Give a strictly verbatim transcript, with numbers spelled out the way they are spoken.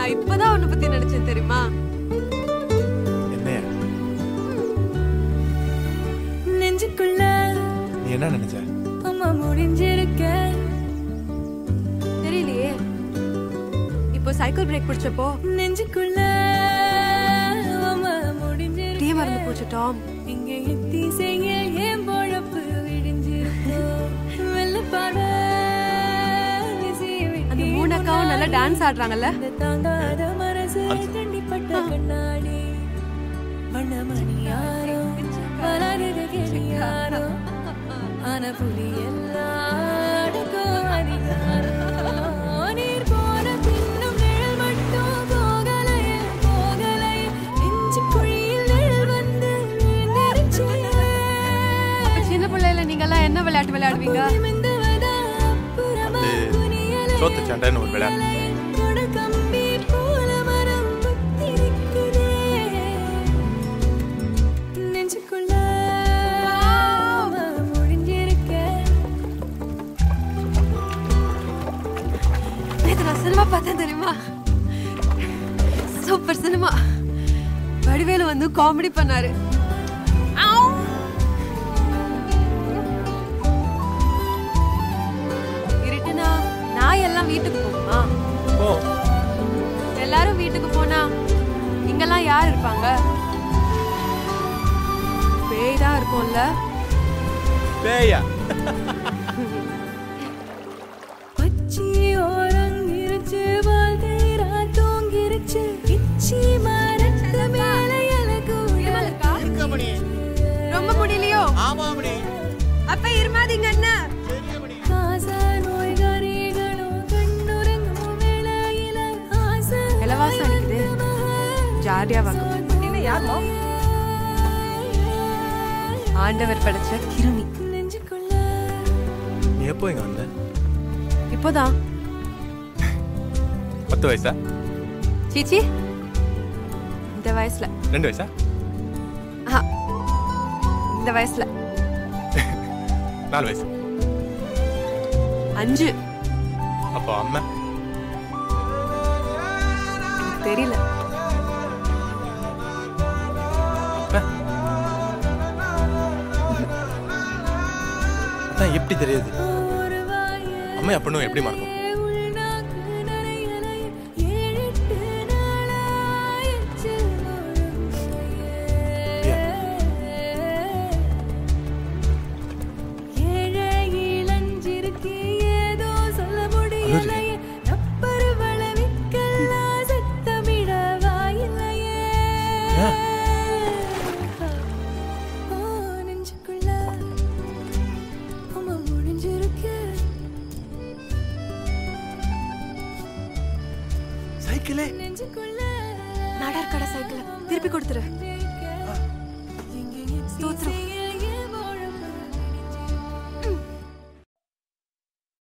நான் இப்பதான் உன்னை பத்தி நினைச்சேன் தெரியுமா? என்னையா? நெஞ்சுக்குள்ள நீ என்ன நினைச்ச? அம்மா முடிஞ்சிருக்க தெரியலையே. இப்போ சைக்கிள் பிரேக் பிடிச்சப்போ நெஞ்சுக்குள்ள அம்மா முடிஞ்சிருக்க டீ மறந்து போச்சு டாம். இங்க எத்தி செய்ய ஏன் பொழப்பு விடிஞ்சிருக்கோ வெள்ளப்பாட அந்த மூணு அக்காவும் நல்லா டான்ஸ் ஆடுறாங்கல்ல. தாங்காத மனசு கண்டிப்பட்ட கண்ணாடி வண்ணமணி யாரோ வளருது யாரோ ஆன புலி எல்லாருக்கோ அதிகாரோ நீர் போன பின்னும் நிழல் மட்டும் போகலையே போகலையே நெஞ்சு குழியில் நிழல் வந்து விழுந்துருச்சு. சின்ன பிள்ளையில நீங்க எல்லாம் என்ன விளையாட்டு விளையாடுவீங்க? சோத்து சண்டைன்னு ஒரு விளையாட்டு. சினிமா பார்த்தேன் தெரியுமா? Super cinema. வடிவேலு வந்து காமெடி பண்ணாரு. இருட்டுனா நான் எல்லாம் வீட்டுக்கு போகுமா? எல்லாரும் வீட்டுக்கு போனா இங்கெல்லாம் யார் இருப்பாங்க? பேய் தான் இருக்கும்ல. பேயா? ரொம்ப முடியலையோ? அப்ப இருமாதீங்க அண்ணா. இலவாசம் அடிக்குது. ஜாலியா வாங்க. ஆண்டவர் படைச்ச கிருமி. நீ எப்போ இங்க வந்த? இப்போதான். பத்து வயசா? சீச்சி, இந்த வயசுல. ரெண்டு வயசா? இந்த வயசுல. நாலு வயசு. அஞ்சு. அப்போ அம்மா தெரியல. எப்படி தெரியுது? அம்மா அப்பனும் எப்படி மறக்கும்? நடர் கடை சைக்கிள் திருப்பி கொடுத்துரு. ஸ்தோத்திரம்.